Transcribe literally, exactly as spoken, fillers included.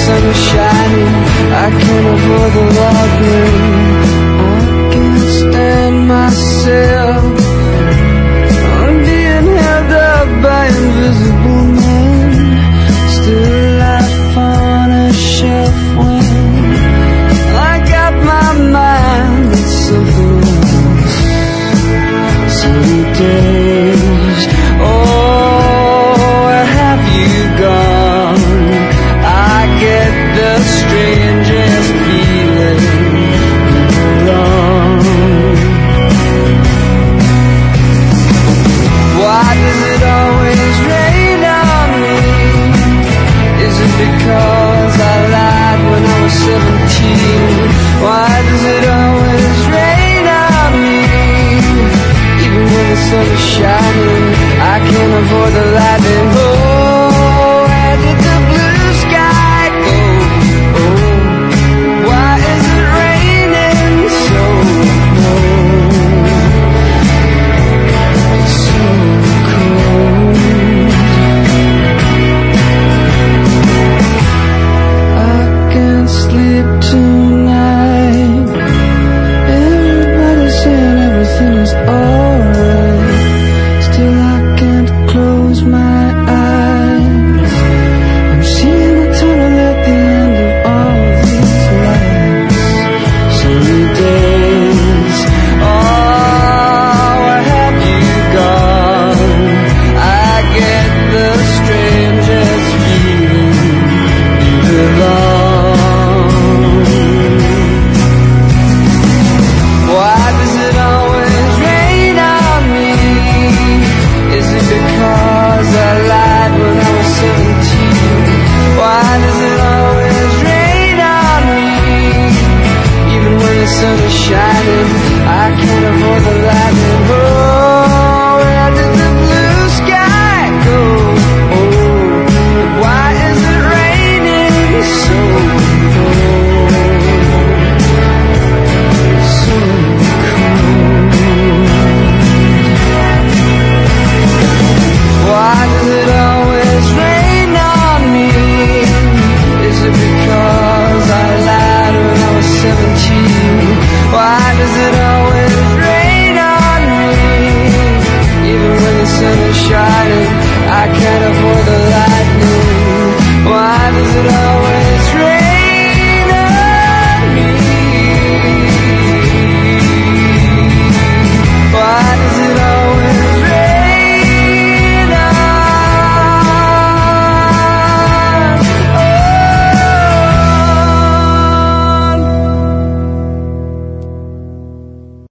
sun is shining, I can't avoid the lightning. I can't stand myself, I'm being held up by invisible men. Still life on a shelf when I got my mind, it's something else. Sunny days, oh, where have you gone? I get the strangest feeling wrong. Why does it always rain on me? Is it because I lied when I was seventeen? Why does it always rain on me? Even when the sun is shining, I can't avoid the lightning. Oh, where did the blue sky go? Oh, why is it raining so cold? So cold. I can't sleep tonight. Everybody's saying everything is alright. Still I can't close my eyes. I'm seeing a tunnel at the end of all these lights. Sunny days, oh, where have you gone? I get the strangest feeling you belong. Why does it always rain on me? Is it because I lied when I was seventeen? Why does it always rain on me? Even when the sun is shining, I can't avoid the lightning. Oh, where did the blue sky go? Oh, why is it raining so cold? So cold. Why does it always rain on me? Is it because I lied when I was seventeen? Why does it always rain on me? Even when the sun is shining, I can't avoid the lightning. Why does it always